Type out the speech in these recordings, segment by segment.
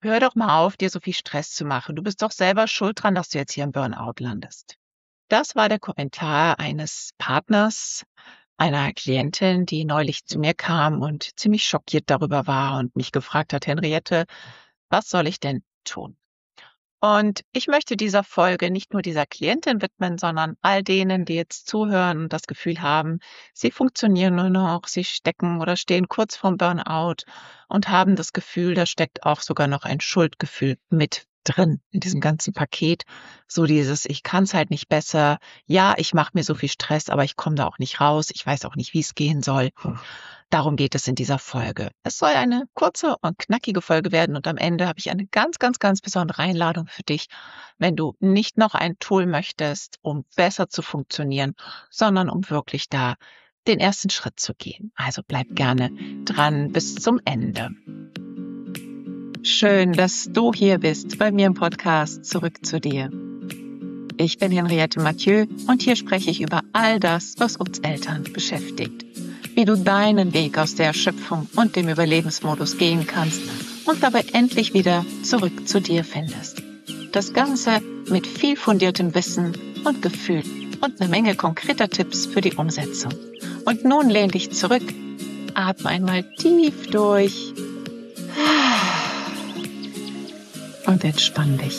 Hör doch mal auf, dir so viel Stress zu machen. Du bist doch selber schuld dran, dass du jetzt hier im Burnout landest. Das war der Kommentar eines Partners einer Klientin, die neulich zu mir kam und ziemlich schockiert darüber war und mich gefragt hat: „Henriette, was soll ich denn tun?“ Und ich möchte dieser Folge nicht nur dieser Klientin widmen, sondern all denen, die jetzt zuhören und das Gefühl haben, sie funktionieren nur noch, sie stecken oder stehen kurz vorm Burnout und haben das Gefühl, da steckt auch sogar noch ein Schuldgefühl mit drin in diesem ganzen Paket. So dieses: Ich kann es halt nicht besser. Ja, ich mache mir so viel Stress, aber ich komme da auch nicht raus. Ich weiß auch nicht, wie es gehen soll. Darum geht es in dieser Folge. Es soll eine kurze und knackige Folge werden und am Ende habe ich eine ganz, ganz, ganz besondere Einladung für dich, wenn du nicht noch ein Tool möchtest, um besser zu funktionieren, sondern um wirklich da den ersten Schritt zu gehen. Also bleib gerne dran bis zum Ende. Schön, dass du hier bist bei mir im Podcast Zurück zu dir. Ich bin Henriette Mathieu und hier spreche ich über all das, was uns Eltern beschäftigt. Wie du deinen Weg aus der Erschöpfung und dem Überlebensmodus gehen kannst und dabei endlich wieder zurück zu dir findest. Das Ganze mit viel fundiertem Wissen und Gefühl und eine Menge konkreter Tipps für die Umsetzung. Und nun lehn dich zurück, atme einmal tief durch und entspann dich.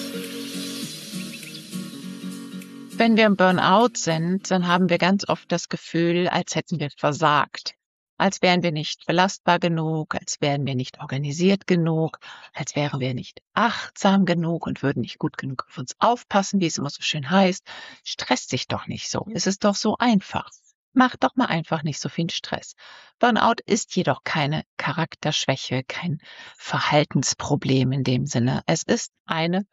Wenn wir im Burnout sind, dann haben wir ganz oft das Gefühl, als hätten wir versagt. Als wären wir nicht belastbar genug, als wären wir nicht organisiert genug, als wären wir nicht achtsam genug und würden nicht gut genug auf uns aufpassen, wie es immer so schön heißt. Stresst dich doch nicht so. Es ist doch so einfach. Mach doch mal einfach nicht so viel Stress. Burnout ist jedoch keine Charakterschwäche, kein Verhaltensproblem in dem Sinne. Es ist eine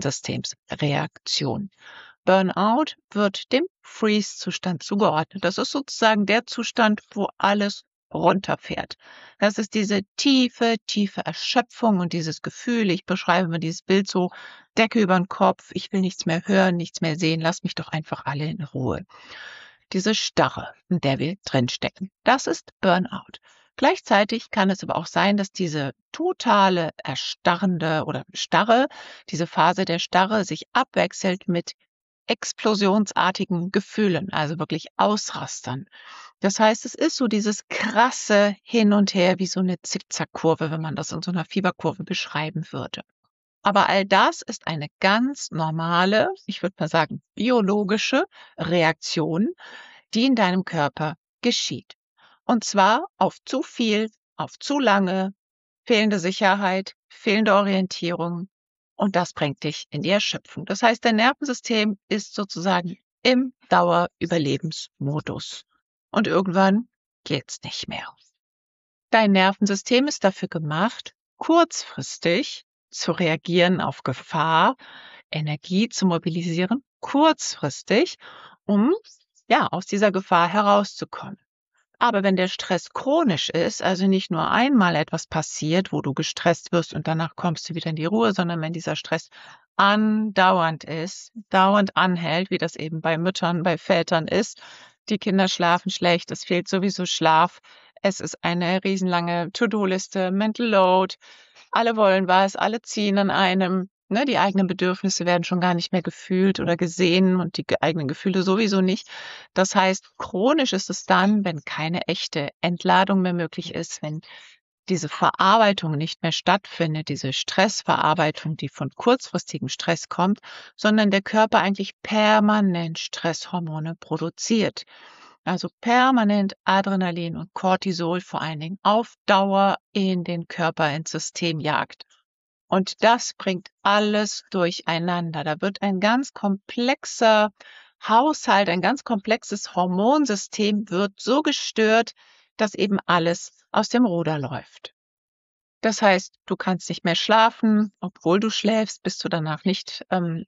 Nervensystemsreaktion. Burnout wird dem Freeze-Zustand zugeordnet. Das ist sozusagen der Zustand, wo alles runterfährt. Das ist diese tiefe, tiefe Erschöpfung und dieses Gefühl, ich beschreibe mir dieses Bild so: Decke über den Kopf, ich will nichts mehr hören, nichts mehr sehen, lass mich doch einfach alle in Ruhe. Diese Starre, in der wir drinstecken, das ist Burnout. Gleichzeitig kann es aber auch sein, dass diese totale erstarrende oder Starre, diese Phase der Starre sich abwechselt mit explosionsartigen Gefühlen, also wirklich Ausrastern. Das heißt, es ist so dieses krasse Hin und Her wie so eine Zickzackkurve, wenn man das in so einer Fieberkurve beschreiben würde. Aber all das ist eine ganz normale, ich würde mal sagen, biologische Reaktion, die in deinem Körper geschieht. Und zwar auf zu viel, auf zu lange, fehlende Sicherheit, fehlende Orientierung, und das bringt dich in die Erschöpfung. Das heißt, dein Nervensystem ist sozusagen im Dauerüberlebensmodus. Und irgendwann geht's nicht mehr. Dein Nervensystem ist dafür gemacht, kurzfristig zu reagieren auf Gefahr, Energie zu mobilisieren, kurzfristig, um aus dieser Gefahr herauszukommen. Aber wenn der Stress chronisch ist, also nicht nur einmal etwas passiert, wo du gestresst wirst und danach kommst du wieder in die Ruhe, sondern wenn dieser Stress andauernd ist, dauernd anhält, wie das eben bei Müttern, bei Vätern ist, die Kinder schlafen schlecht, es fehlt sowieso Schlaf, es ist eine riesenlange To-Do-Liste, Mental Load, alle wollen was, alle ziehen an einem. Ne, die eigenen Bedürfnisse werden schon gar nicht mehr gefühlt oder gesehen und die eigenen Gefühle sowieso nicht. Das heißt, chronisch ist es dann, wenn keine echte Entladung mehr möglich ist, wenn diese Verarbeitung nicht mehr stattfindet, diese Stressverarbeitung, die von kurzfristigem Stress kommt, sondern der Körper eigentlich permanent Stresshormone produziert. Also permanent Adrenalin und Cortisol vor allen Dingen auf Dauer in den Körper, ins System jagt. Und das bringt alles durcheinander. Da wird ein ganz komplexer Haushalt, ein ganz komplexes Hormonsystem wird so gestört, dass eben alles aus dem Ruder läuft. Das heißt, du kannst nicht mehr schlafen, obwohl du schläfst, bist du danach nicht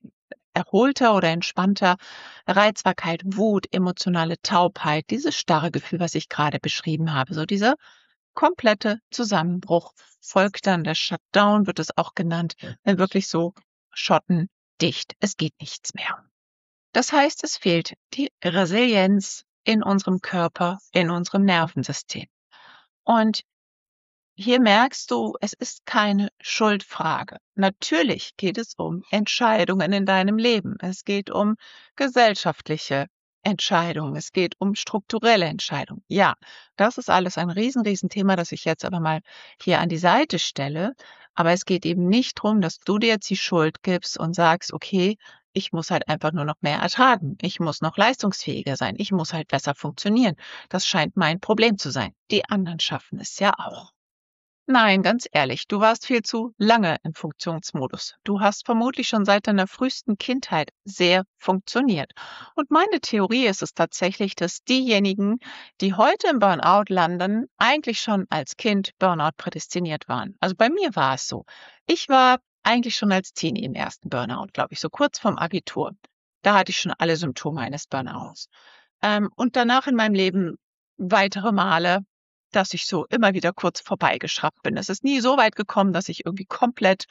erholter oder entspannter. Reizbarkeit, Wut, emotionale Taubheit, dieses starre Gefühl, was ich gerade beschrieben habe, so dieser komplette Zusammenbruch folgt dann, der Shutdown wird es auch genannt, wenn wirklich so schottendicht, es geht nichts mehr. Das heißt, es fehlt die Resilienz in unserem Körper, in unserem Nervensystem. Und hier merkst du, es ist keine Schuldfrage. Natürlich geht es um Entscheidungen in deinem Leben. Es geht um gesellschaftliche Entscheidungen. Es geht um strukturelle Entscheidungen. Ja, das ist alles ein Riesenthema, das ich jetzt aber mal hier an die Seite stelle. Aber es geht eben nicht darum, dass du dir jetzt die Schuld gibst und sagst, okay, ich muss halt einfach nur noch mehr ertragen. Ich muss noch leistungsfähiger sein. Ich muss halt besser funktionieren. Das scheint mein Problem zu sein. Die anderen schaffen es ja auch. Nein, ganz ehrlich, du warst viel zu lange im Funktionsmodus. Du hast vermutlich schon seit deiner frühesten Kindheit sehr funktioniert. Und meine Theorie ist es tatsächlich, dass diejenigen, die heute im Burnout landen, eigentlich schon als Kind Burnout prädestiniert waren. Also bei mir war es so. Ich war eigentlich schon als Teenie im ersten Burnout, glaube ich, so kurz vorm Abitur. Da hatte ich schon alle Symptome eines Burnouts. Und danach in meinem Leben weitere Male, dass ich so immer wieder kurz vorbeigeschraubt bin. Es ist nie so weit gekommen, dass ich irgendwie komplett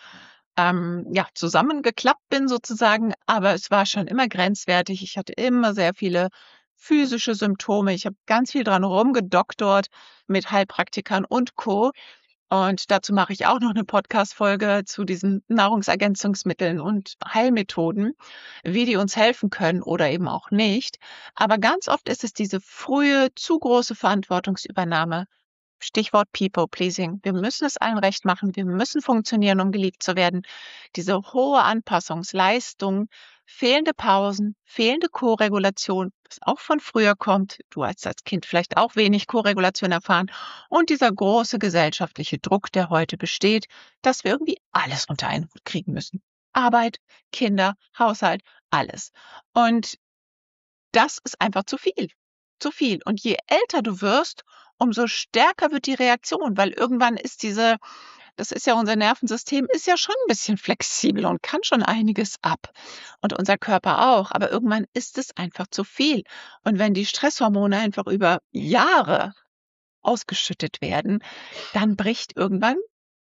ja, zusammengeklappt bin sozusagen, aber es war schon immer grenzwertig. Ich hatte immer sehr viele physische Symptome. Ich habe ganz viel dran rumgedoktort mit Heilpraktikern und Co. Und dazu mache ich auch noch eine Podcast-Folge zu diesen Nahrungsergänzungsmitteln und Heilmethoden, wie die uns helfen können oder eben auch nicht. Aber ganz oft ist es diese frühe, zu große Verantwortungsübernahme. Stichwort People Pleasing. Wir müssen es allen recht machen. Wir müssen funktionieren, um geliebt zu werden. Diese hohe Anpassungsleistung, fehlende Pausen, fehlende Koregulation, was auch von früher kommt. Du hast als Kind vielleicht auch wenig Koregulation erfahren. Und dieser große gesellschaftliche Druck, der heute besteht, dass wir irgendwie alles unter einen Hut kriegen müssen. Arbeit, Kinder, Haushalt, alles. Und das ist einfach zu viel. Zu viel. Und je älter du wirst, umso stärker wird die Reaktion, weil irgendwann ist das ist ja unser Nervensystem, ist ja schon ein bisschen flexibel und kann schon einiges ab. Und unser Körper auch. Aber irgendwann ist es einfach zu viel. Und wenn die Stresshormone einfach über Jahre ausgeschüttet werden, dann bricht irgendwann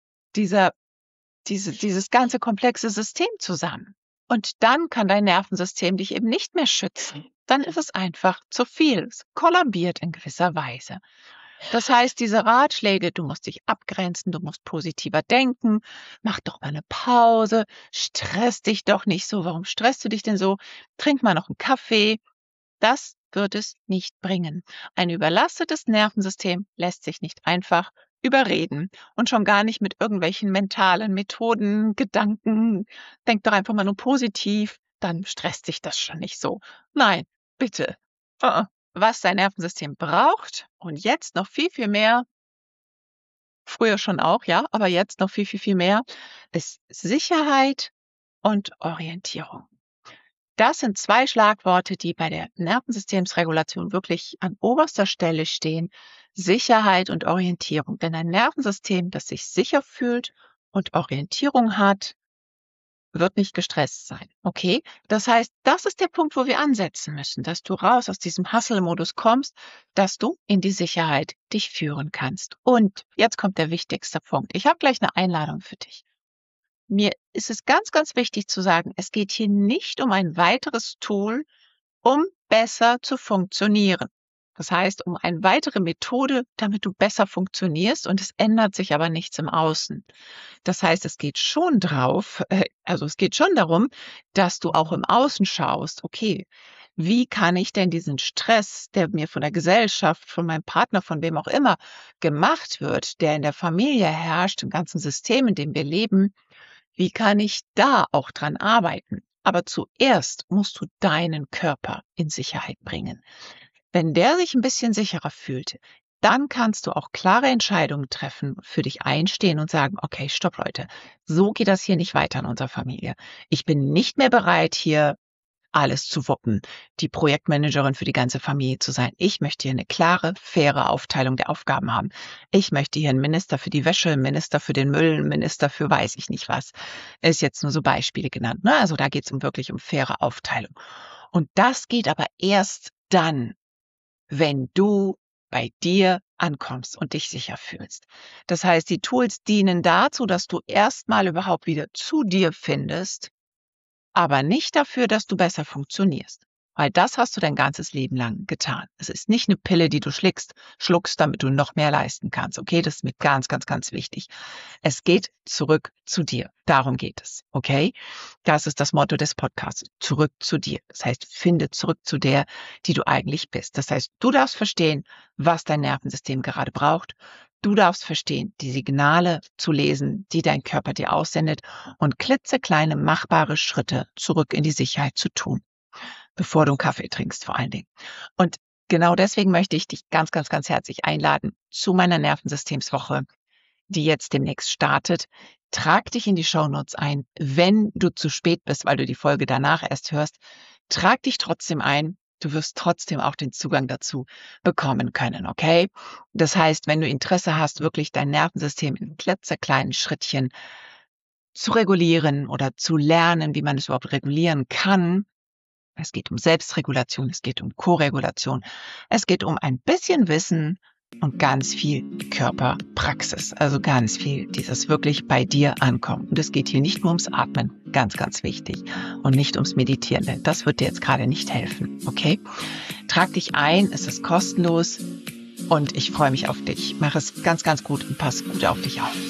dieses ganze komplexe System zusammen. Und dann kann dein Nervensystem dich eben nicht mehr schützen. Dann ist es einfach zu viel. Es kollabiert in gewisser Weise. Das heißt, diese Ratschläge, du musst dich abgrenzen, du musst positiver denken, mach doch mal eine Pause, stress dich doch nicht so. Warum stresst du dich denn so? Trink mal noch einen Kaffee. Das wird es nicht bringen. Ein überlastetes Nervensystem lässt sich nicht einfach überreden und schon gar nicht mit irgendwelchen mentalen Methoden, Gedanken. Denk doch einfach mal nur positiv, dann stresst dich das schon nicht so. Nein, bitte. Was dein Nervensystem braucht und jetzt noch viel mehr, früher schon auch, ja, aber jetzt noch viel mehr, ist Sicherheit und Orientierung. Das sind 2 Schlagworte, die bei der Nervensystemsregulation wirklich an oberster Stelle stehen. Sicherheit und Orientierung. Denn ein Nervensystem, das sich sicher fühlt und Orientierung hat, wird nicht gestresst sein. Okay? Das heißt, das ist der Punkt, wo wir ansetzen müssen, dass du raus aus diesem Hustle-Modus kommst, dass du in die Sicherheit dich führen kannst. Und jetzt kommt der wichtigste Punkt. Ich habe gleich eine Einladung für dich. Mir ist es ganz wichtig zu sagen, es geht hier nicht um ein weiteres Tool, um besser zu funktionieren. Das heißt, um eine weitere Methode, damit du besser funktionierst und es ändert sich aber nichts im Außen. Das heißt, es geht schon es geht schon darum, dass du auch im Außen schaust, okay, wie kann ich denn diesen Stress, der mir von der Gesellschaft, von meinem Partner, von wem auch immer gemacht wird, der in der Familie herrscht, im ganzen System, in dem wir leben, wie kann ich da auch dran arbeiten? Aber zuerst musst du deinen Körper in Sicherheit bringen. Wenn der sich ein bisschen sicherer fühlt, dann kannst du auch klare Entscheidungen treffen, für dich einstehen und sagen, okay, stopp Leute, so geht das hier nicht weiter in unserer Familie. Ich bin nicht mehr bereit, hier alles zu wuppen, die Projektmanagerin für die ganze Familie zu sein. Ich möchte hier eine klare, faire Aufteilung der Aufgaben haben. Ich möchte hier einen Minister für die Wäsche, einen Minister für den Müll, einen Minister für weiß ich nicht was. Ist jetzt nur so Beispiele genannt. Ne? Also da geht es wirklich um faire Aufteilung. Und das geht aber erst dann, wenn du bei dir ankommst und dich sicher fühlst. Das heißt, die Tools dienen dazu, dass du erstmal überhaupt wieder zu dir findest, aber nicht dafür, dass du besser funktionierst. weil das hast du dein ganzes Leben lang getan. Es ist nicht eine Pille, die du schluckst, damit du noch mehr leisten kannst. Okay, das ist mir ganz, ganz, ganz wichtig. Es geht zurück zu dir. Darum geht es. Okay, das ist das Motto des Podcasts. Zurück zu dir. Das heißt, finde zurück zu der, die du eigentlich bist. Das heißt, du darfst verstehen, was dein Nervensystem gerade braucht. Du darfst verstehen, die Signale zu lesen, die dein Körper dir aussendet und klitzekleine machbare Schritte zurück in die Sicherheit zu tun, bevor du einen Kaffee trinkst vor allen Dingen. Und genau deswegen möchte ich dich ganz, ganz, ganz herzlich einladen zu meiner Nervensystemswoche, die jetzt demnächst startet. Trag dich in die Shownotes ein. Wenn du zu spät bist, weil du die Folge danach erst hörst, trag dich trotzdem ein. Du wirst trotzdem auch den Zugang dazu bekommen können, okay? Das heißt, wenn du Interesse hast, wirklich dein Nervensystem in klitzekleinen Schrittchen zu regulieren oder zu lernen, wie man es überhaupt regulieren kann. Es geht um Selbstregulation, es geht um Koregulation, es geht um ein bisschen Wissen und ganz viel Körperpraxis, also ganz viel, dieses wirklich bei dir ankommt. Und es geht hier nicht nur ums Atmen, ganz, ganz wichtig, und nicht ums Meditieren, denn das wird dir jetzt gerade nicht helfen, okay? Trag dich ein, es ist kostenlos und ich freue mich auf dich. Mach es ganz, ganz gut und pass gut auf dich auf.